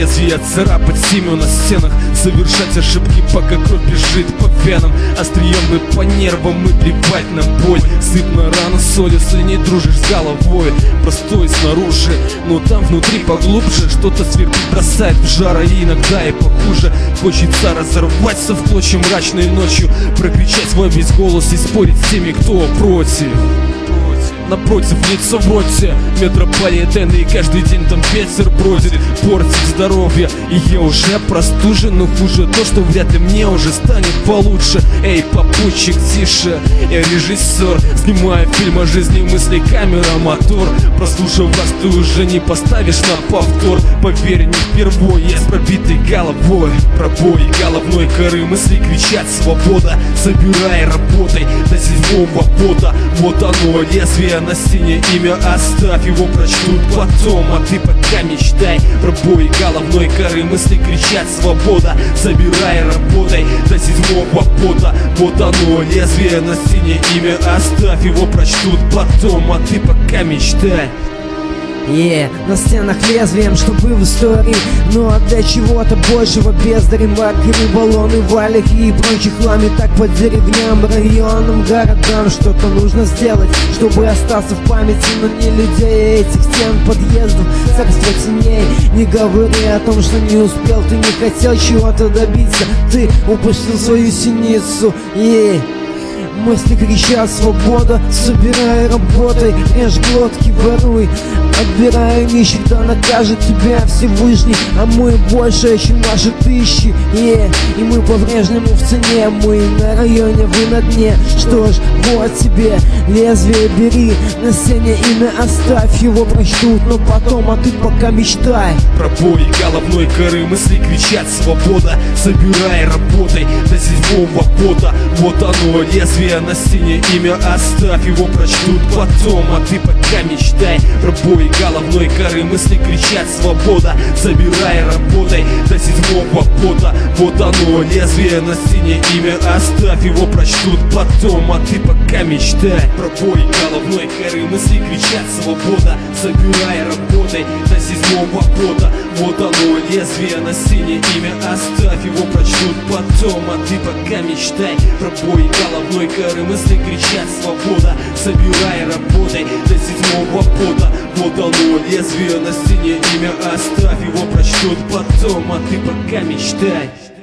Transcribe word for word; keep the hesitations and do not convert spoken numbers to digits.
лезвия, царапать семя на стенах, совершать ошибки, пока кровь бежит по венам. Острием бы по нервам и плевать на боль. Сыпь на рану соль, если не дружишь с головой. Простой снаружи, но там внутри поглубже. Что-то сверху бросает в жар, а иногда и похуже. Хочется разорваться в клочья мрачной ночью, прокричать свой весь голос и спорить с теми, кто против. Напротив лица в роте метрополитен, и каждый день там ветер бродит, портит здоровье. И я уже простужен, но хуже то, что вряд ли мне уже станет получше. Эй, попутчик, тише, я режиссер, снимаю фильм о жизни, мысли, камера, мотор. Прослушав вас, ты уже не поставишь на повтор. Поверь, не впервой, я с пробитой головой. Пробой головной коры, мысли кричат свобода. Собирай, работай до седьмого пота. Вот оно, лезвие на стене, имя оставь, его прочтут потом. А ты пока мечтай, пробой головной коры, мысли кричат свобода. Собирай, работай до седьмого пота. Вот оно, лезвие на стене, имя оставь, его прочтут потом. А ты пока мечтай. Yeah, на стенах лезвием, чтобы в истории, но а для чего-то большего бездарем. Маркеры, баллоны, валики и прочий хлам. И так по деревням, районам, городам что-то нужно сделать, чтобы остаться в памяти, но не людей, этих стен, подъездов, царство теней. Не говори о том, что не успел, ты не хотел чего-то добиться, ты упустил свою синицу. Yeah. Мысли кричат свобода, собирай, работай, режь глотки, воруй. Отбираю нищих, да накажет тебя Всевышний. А мы больше, чем наши тысячи, yeah. И мы по-прежнему в цене, мы на районе, вы на дне. Что ж, вот тебе лезвие бери, на стене имя оставь, его прочтут, но потом, а ты пока мечтай. Пробой головной коры, мысли кричат свобода. Собирай, работай до седьмого пота. Вот оно, лезвие на стене, имя оставь, его прочтут потом. А ты пока мечтай. Пробой головной коры, мысли кричат свобода. Собирай, работай до седьмого пота. Вот оно, лезвие на стене, имя оставь, его прочтут потом. А ты пока мечтай. Пробой головной коры, мысли кричат свобода. Собирай, работай до седьмого пота. Вот оно, лезвие на стене, имя оставь, его прочтут потом. А ты пока мечтай. Пробой головной коры, мысли кричат свобода. Собирай, работай до седьмого пота. Вот оно, лезвие на стене, имя оставь, его прочтут потом. А ты пока мечтай.